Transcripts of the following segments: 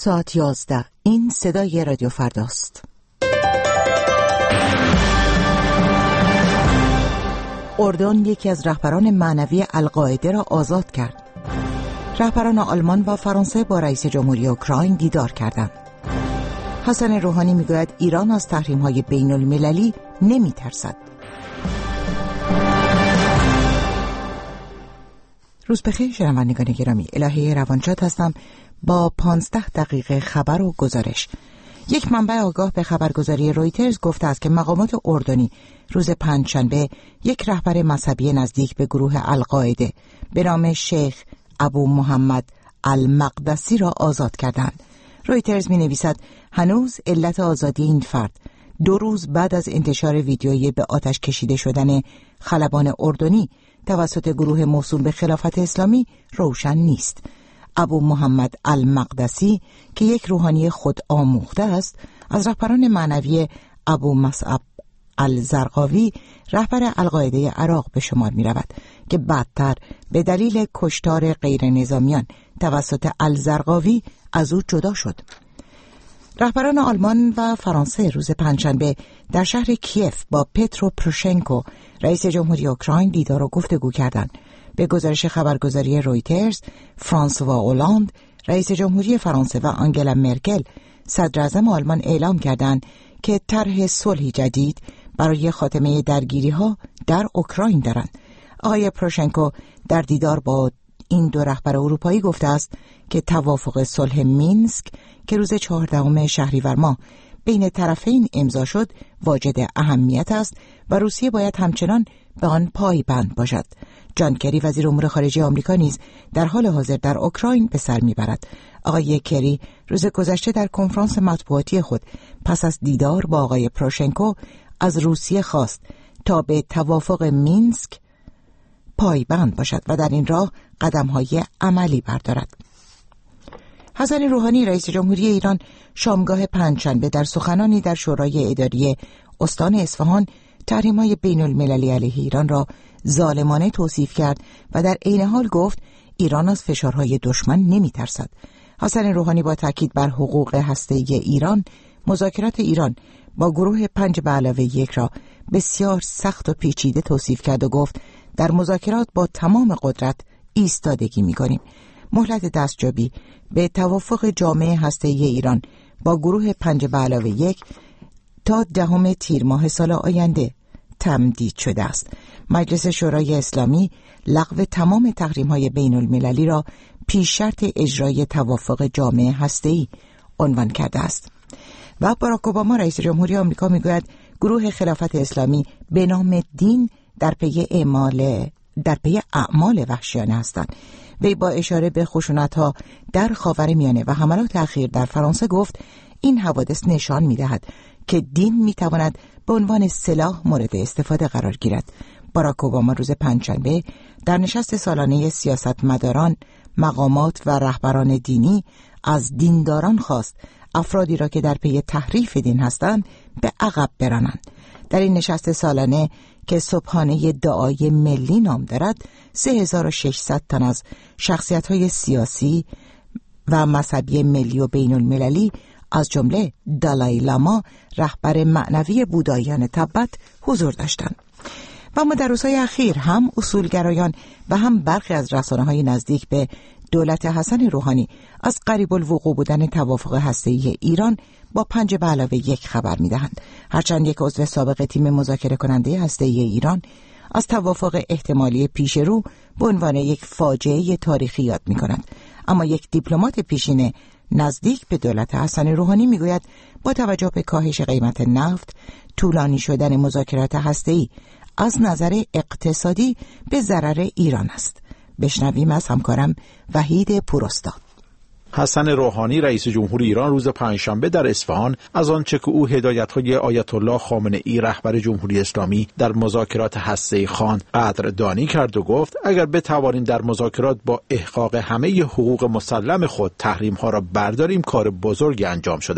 ساعت 11. این صدای رادیو فرداست. اردن یکی از رهبران معنوی القاعده را آزاد کرد. رهبران آلمان و فرانسه با رئیس جمهوری اوکراین دیدار کردند. حسن روحانی میگوید ایران از تحریم‌های بین‌المللی نمی‌ترسد. روز بخیر شنوندگان گرامی، الهه روانشاد هستم با 15 دقیقه خبر و گزارش. یک منبع آگاه به خبرگزاری رویترز گفته است که مقامات اردنی روز پنجشنبه یک رهبر مذهبی نزدیک به گروه القاعده به نام شیخ ابو محمد المقدسی را آزاد کردند. رویترز می نویسد هنوز علت آزادی این فرد 2 روز بعد از انتشار ویدیویی به آتش کشیده شدن خلبان اردنی توسط گروه موسول به خلافت اسلامی روشن نیست. ابو محمد المقدسی که یک روحانی خود آموخته است، از رهبران معنوی ابو مصعب الزرقاوی رهبر القاعده عراق به شمار می رود که بعدتر به دلیل کشتار غیر نظامیان توسط الزرقاوی از او جدا شد. رهبران آلمان و فرانسه روز پنجشنبه در شهر کیف با پترو پروشنکو رئیس جمهوری اوکراین دیدار و گفتگو کردند. به گزارش خبرگزاری رویترز، فرانسوا اولاند رئیس جمهوری فرانسه و آنگلا مرکل صدر اعظم آلمان اعلام کردند که طرح صلحی جدید برای خاتمه درگیری‌ها در اوکراین دارند. آقای پروشنکو در دیدار با این 2 رهبر اروپایی گفته است که توافق صلح مینسک که روز 14 شهریور ماه بین طرفین امضا شد واجد اهمیت است و روسیه باید همچنان به آن پایبند باشد. جان کری وزیر امور خارجه آمریکا نیز در حال حاضر در اوکراین به سر میبرد. آقای کری روز گذشته در کنفرانس مطبوعاتی خود پس از دیدار با آقای پروشنکو از روسیه خواست تا به توافق مینسک پایبند باشد و در این راه قدم‌های عملی بردارد. حسن روحانی رئیس جمهوری ایران شامگاه پنجشنبه در سخنانی در شورای اداری استان اصفهان تحریم‌های بین‌المللی علیه ایران را ظالمانه توصیف کرد و در عین حال گفت ایران از فشارهای دشمن نمی‌ترسد. حسن روحانی با تاکید بر حقوق هسته‌ای ایران، مذاکرات ایران با گروه 5+1 را بسیار سخت و پیچیده توصیف کرد و گفت در مذاکرات با تمام قدرت ایستادگی می‌کنیم. مهلت دستیابی به توافق جامع هسته‌ای ایران با گروه 5+1 تا 10 تیر ماه سال آینده تمدید شده است. مجلس شورای اسلامی لغو تمام تحریم‌های بین‌المللی را پیش شرط اجرای توافق جامع هسته‌ای عنوان کرده است. و باراک اوباما رئیس جمهوری آمریکا میگوید گروه خلافت اسلامی به نام دین در پی اعمال وحشیانه هستند. وی با اشاره به خشونت‌ها در خاورمیانه و حملات اخیر در فرانسه گفت این حوادث نشان می‌دهد که دین می‌تواند به عنوان سلاح مورد استفاده قرار گیرد. باراک اوباما روز پنجشنبه در نشست سالانه سیاستمداران، مقامات و رهبران دینی از دینداران خواست افرادی را که در پی تحریف دین هستند به عقب برانند. در این نشست سالانه که صبحانه دعای ملی نام دارد، 3600 تن از شخصیت‌های سیاسی و مذهبی ملی و بین‌المللی از جمله دالای لاما رهبر معنوی بودایان تبت حضور داشتند. و اما در روزهای اخیر هم اصولگرایان و هم برخی از رسانه‌های نزدیک به دولت حسن روحانی از قریب الوقوع بودن توافق هسته‌ای ایران با 5+1 خبر می‌دهند. هرچند یک عضو سابق تیم مذاکره کننده هسته‌ای ایران از توافق احتمالی پیش رو به عنوان یک فاجعه تاریخی یاد می‌کند، اما یک دیپلمات پیشین نزدیک به دولت حسن روحانی میگوید با توجه به کاهش قیمت نفت، طولانی شدن مذاکرات هسته‌ای از نظر اقتصادی به ضرر ایران است. بشنویم از همکارم وحید پوراستاد. حسن روحانی رئیس جمهوری ایران روز پنجشنبه در اصفهان از آنچه که او هدایت‌های آیت الله خامنه‌ای رهبر جمهوری اسلامی در مذاکرات هسته‌ای خواند قدردانی کرد و گفت اگر بتوانیم در مذاکرات با احقاق همه حقوق مسلم خود تحریم‌ها را برداریم کار بزرگی انجام شده است.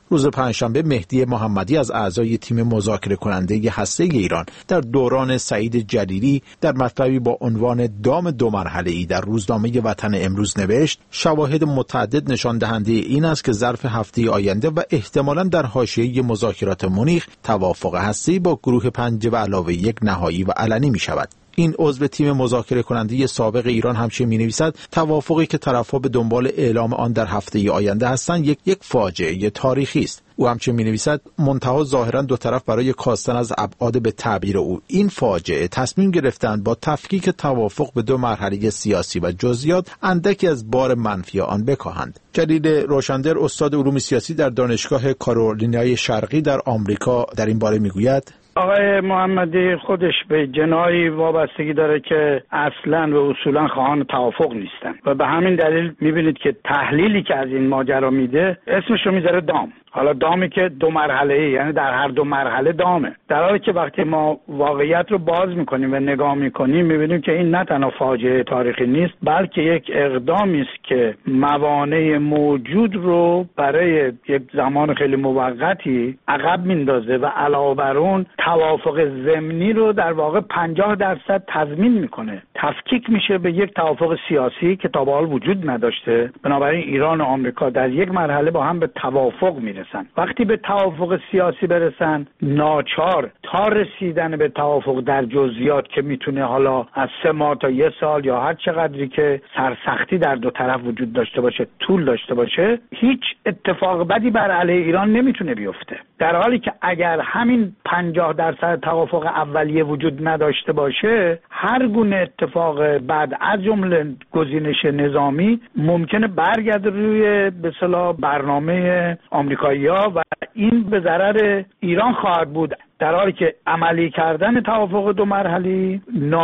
روز پنجشنبه مهدی محمدی از اعضای تیم مذاکره کننده هسته ایران در دوران سعید جلیلی در مطلبی با عنوان دام دو مرحله‌ای در روزنامه وطن امروز نوشت: شواهد متعدد نشان دهنده این است که ظرف هفته آینده و احتمالاً در حاشیه مذاکرات مونیخ توافق هسته‌ای با گروه 5 و علاوه 1 نهایی و علنی می شود. این عضو تیم مذاکره کننده سابق ایران همچنین می‌نویسد توافقی که طرف‌ها به دنبال اعلام آن در هفته آینده هستند یک فاجعه تاریخی است. او همچنین می‌نویسد منتها ظاهراً دو طرف برای کاستن از ابعاد به تعبیر او این فاجعه تصمیم گرفتند با تفکیک توافق به دو مرحله سیاسی و جزئیات اندکی از بار منفی آن بکاهند. جلیل روشندر استاد علوم سیاسی در دانشگاه کارولینای شرقی در آمریکا در این باره می‌گوید: آقای محمدی خودش به جنایی وابستگی داره که اصلا و اصولا خواهان توافق نیستن و به همین دلیل میبینید که تحلیلی که از این ماجرا میده اسمش رو میذاره دام. حالا دامی که دو مرحله‌ای، یعنی در هر دو مرحله دامه، در حالی که وقتی ما واقعیت رو باز میکنیم و نگاه میکنیم میبینیم که این نه تنها فاجعه تاریخی نیست بلکه یک اقدامی است که موانع موجود رو برای یک زمان خیلی موقتی عقب میندازه و علاوه بر اون توافق ضمنی رو در واقع 50% تضمین میکنه. تفکیک میشه به یک توافق سیاسی که تا به حال وجود نداشته. بنابراین ایران و آمریکا در یک مرحله با هم به توافق میرسن. وقتی به توافق سیاسی برسن ناچار تا رسیدن به توافق در جزئیات که میتونه حالا از 3 ماه تا 1 سال یا هر چقدری که سرسختی در دو طرف وجود داشته باشه طول داشته باشه، هیچ اتفاق بدی بر علیه ایران نمیتونه بیفته. در حالی که اگر همین 50% توافق اولیه وجود نداشته باشه، هر گونه اتفاق بعد از جمله گزینش نظامی ممکنه برگرده روی به اصطلاح برنامه آمریکایی‌ها و این به ضرر ایران خواهد بود. در حالی که عملی کردن توافق دو مرحله‌ای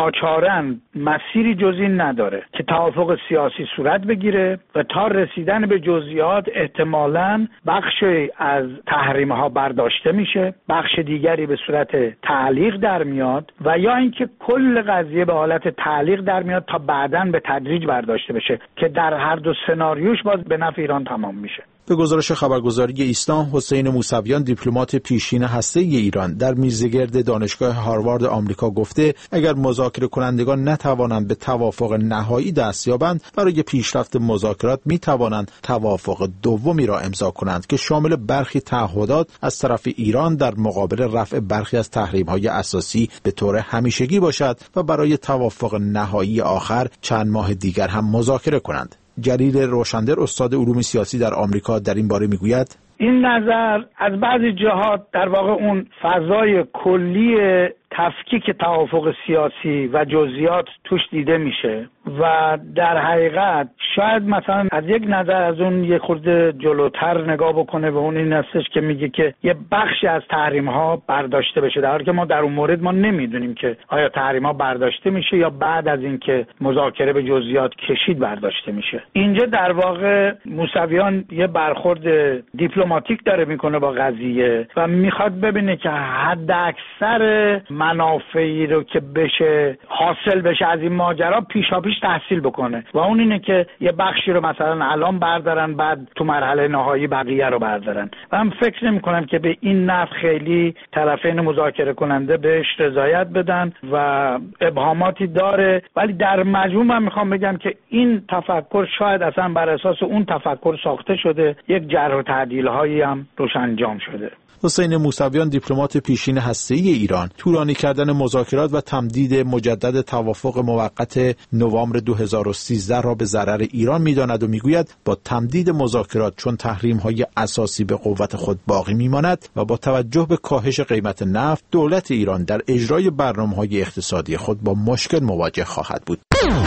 ناچارن مسیری جز این نداره که توافق سیاسی صورت بگیره و تا رسیدن به جزئیات احتمالاً بخشی از تحریم‌ها برداشته میشه، بخش دیگری به صورت تعلیق در میاد و یا اینکه کل قضیه به حالت تعلیق در میاد تا بعداً به تدریج برداشته بشه که در هر دو سناریوش باز به نفع ایران تمام میشه. به گزارش خبرگزاری ایسنا، حسین موسویان دیپلمات پیشین هسته ایران در میزگرد دانشگاه هاروارد آمریکا گفته اگر مذاکره کنندگان نتوانند به توافق نهایی دست یابند برای پیشرفت مذاکرات میتوانند توافق دومی را امضا کنند که شامل برخی تعهدات از طرف ایران در مقابل رفع برخی از تحریم‌های اساسی به طور همیشگی باشد و برای توافق نهایی آخر چند ماه دیگر هم مذاکره کنند. جلیل روشندر استاد علوم سیاسی در آمریکا در این باره میگوید: این نظر از بعضی جهات در واقع اون فضای کلی تفکیک توافق سیاسی و جزئیات توش دیده میشه و در حقیقت شاید مثلا از یک نظر از اون یه خورده جلوتر نگاه بکنه و اون این هستش که میگه که یه بخشی از تحریم ها برداشته بشه، در حالی که ما در اون مورد ما نمیدونیم که آیا تحریم ها برداشته میشه یا بعد از اینکه مذاکره به جزئیات کشید برداشته میشه. اینجا در واقع موسویان یه برخورد دیپلماتیک داره میکنه با قضیه و میخواد ببینه که حد اکثر منافعی رو که بشه حاصل بشه از این ماجرا پیشاپیش تحصیل بکنه و اون اینه که یه بخشی رو مثلا الان بردارن بعد تو مرحله نهایی بقیه رو بردارن و من فکر نمی کنم که به این نحو خیلی طرفین مذاکره کننده بهش رضایت بدن و ابهاماتی داره، ولی در مجموع من میخوام بگم که این تفکر شاید اصلا بر اساس اون تفکر ساخته شده، یک جرح و تعدیل هایی هم روش انجام شده. حسین موسویان دیپلمات پیشین هسته‌ای ایران طولانی کردن مذاکرات و تمدید مجدد توافق موقت نوامبر 2013 را به ضرر ایران می‌داند و می‌گوید با تمدید مذاکرات چون تحریم‌های اساسی به قوت خود باقی می‌ماند و با توجه به کاهش قیمت نفت دولت ایران در اجرای برنامه‌های اقتصادی خود با مشکل مواجه خواهد بود.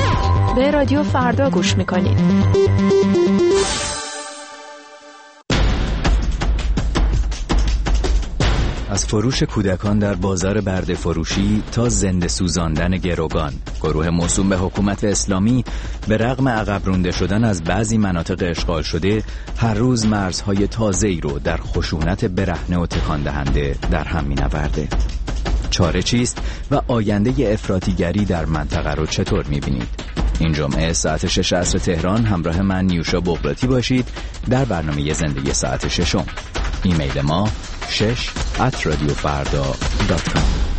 به رادیو فردا گوش می‌کنید. از فروش کودکان در بازار برده فروشی تا زنده سوزاندن گروگان، گروه موسوم به حکومت اسلامی به رغم عقب رانده شدن از بعضی مناطق اشغال شده هر روز مرزهای تازه‌ای رو در خشونت برهنه و تکان دهنده در هم می‌نورده. چاره چیست و آینده افراطیگری در منطقه رو چطور می‌بینید؟ این جمعه ساعت 6 عصر تهران همراه من نیوشا بغراتی باشید در برنامه زندگی ساعت 6. ایمیل ما shesh@radiofarda.com.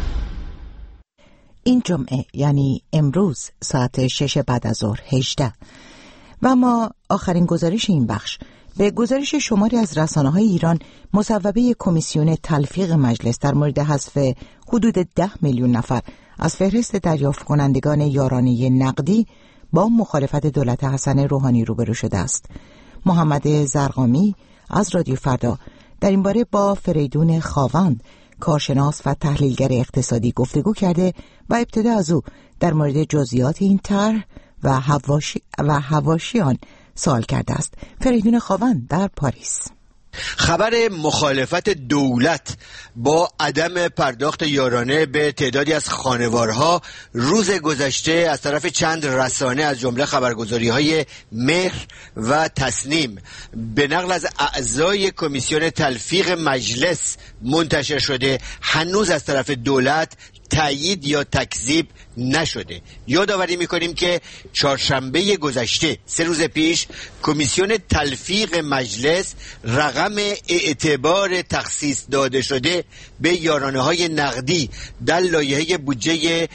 این جمعه یعنی امروز ساعت 6 بعد از ظهر 18 و ما آخرین گزارش این بخش به گزارش شماری از رسانه‌های ایران مصوبه کمیسیون تلفیق مجلس در مورد حذف حدود 10 میلیون نفر از فهرست دریافت کنندگان یارانه نقدی با مخالفت دولت حسن روحانی روبرو شده است. محمد زرقامی از رادیو فردا در این باره با فریدون خاوند کارشناس و تحلیلگر اقتصادی گفتگو کرده و ابتدا از او در مورد جزئیات این طرح و حواشی آن سوال کرده است. فریدون خاوند در پاریس. خبر مخالفت دولت با عدم پرداخت یارانه به تعدادی از خانوارها روز گذشته از طرف چند رسانه از جمله خبرگزاری‌های مهر و تصنیم به نقل از اعضای کمیسیون تلفیق مجلس منتشر شده، هنوز از طرف دولت تایید یا تکذیب نشده. یادآوری میکنیم که چهارشنبه گذشته 3 روز پیش کمیسیون تلفیق مجلس رقم اعتبار تخصیص داده شده به یارانه‌های نقدی در لایحه بودجه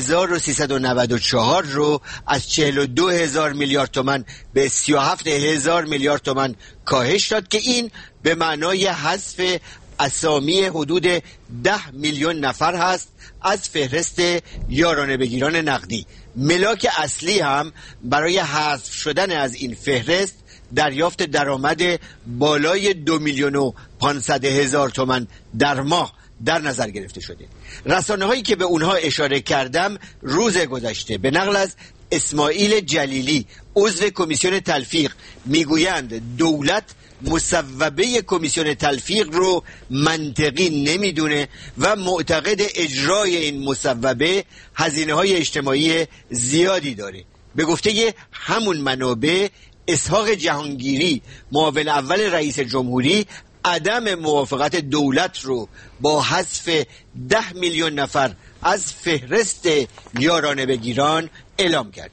1394 رو از 42,000 میلیارد تومان به 37,000 میلیارد تومان کاهش داد که این به معنای حذف اسامی حدود 10 میلیون نفر هست از فهرست یارانه بگیران نقدی. ملاک اصلی هم برای حذف شدن از این فهرست دریافت درآمد بالای 2,500,000 تومان در ماه در نظر گرفته شده. رسانه هایی که به اونها اشاره کردم روز گذشته به نقل از اسماعیل جلیلی عضو کمیسیون تلفیق میگویند دولت مصوبه کمیسیون تلفیق رو منطقی نمیدونه و معتقد اجرای این مصوبه هزینه‌های اجتماعی زیادی داره. به گفته همون منابع، اسحاق جهانگیری معاون اول رئیس جمهوری عدم موافقت دولت رو با حذف 10 میلیون نفر از فهرست یارانه بگیران اعلام کرده.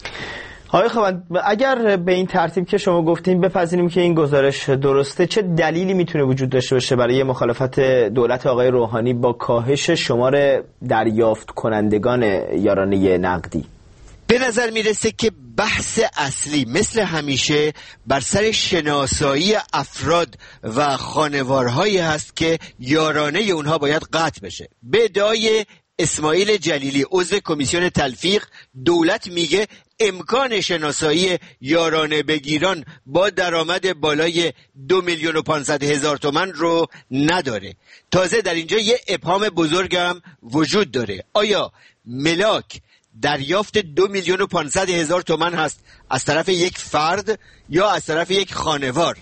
آقای خاوند، اگر به این ترتیب که شما گفتیم بپذیریم که این گزارش درسته، چه دلیلی میتونه وجود داشته باشه برای مخالفت دولت آقای روحانی با کاهش شمار دریافت کنندگان یارانه نقدی؟ به نظر میرسه که بحث اصلی مثل همیشه بر سر شناسایی افراد و خانوارهایی هست که یارانه اونها باید قطع بشه. به ادعای اسماعیل جلیلی عضو کمیسیون تلفیق، دولت میگه امکان شناسایی یارانه بگیران با درآمد بالای 2,500,000 تومان رو نداره. تازه در اینجا یه ابهام بزرگم وجود داره. آیا ملاک دریافت 2,500,000 تومان هست از طرف یک فرد یا از طرف یک خانوار؟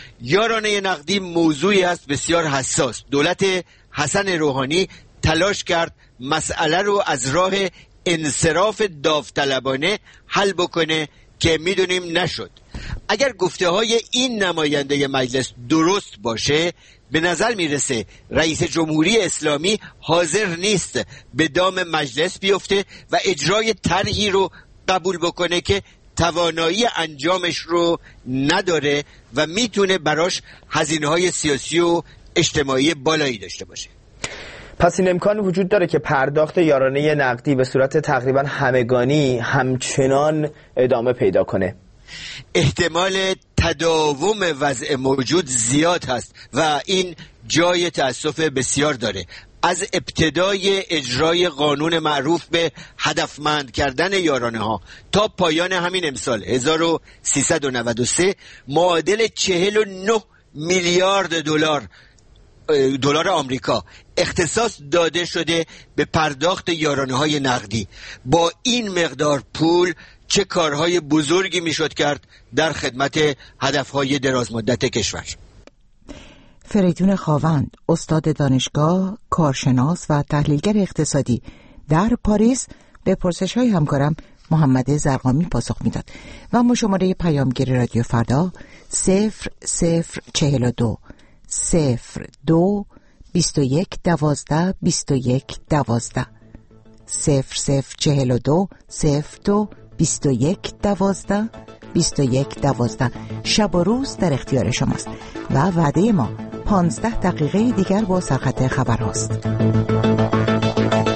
یارانه نقدی موضوعی است بسیار حساس. دولت حسن روحانی تلاش کرد مسئله رو از راه انصراف داوطلبانه حل بکنه که میدونیم نشد. اگر گفته های این نماینده مجلس درست باشه، به نظر میرسه رئیس جمهوری اسلامی حاضر نیست به دام مجلس بیفته و اجرای طرحی رو قبول بکنه که توانایی انجامش رو نداره و میتونه براش هزینه‌های سیاسی و اجتماعی بالایی داشته باشه. پس این امکان وجود داره که پرداخت یارانه نقدی به صورت تقریبا همگانی همچنان ادامه پیدا کنه؟ احتمال تداوم وضع موجود زیاد هست و این جای تأسف بسیار داره. از ابتدای اجرای قانون معروف به هدفمند کردن یارانه ها تا پایان همین امسال 1393 معادل 49 میلیارد دلار آمریکا اختصاص داده شده به پرداخت یارانه های نقدی. با این مقدار پول چه کارهای بزرگی میشد کرد در خدمت هدفهای درازمدت کشور. فریدون خاوند، استاد دانشگاه، کارشناس و تحلیلگر اقتصادی در پاریس، به پرسش‌های همکارم محمد زرقامی پاسخ میداد. و ما شماره پیامگیر رادیو فردا 0042 02 21 12 21 12 0042 02 21 12 21 12. شب و روز در اختیار شماست و وعده ما 15 دقیقه دیگر با سرخط خبر هاست.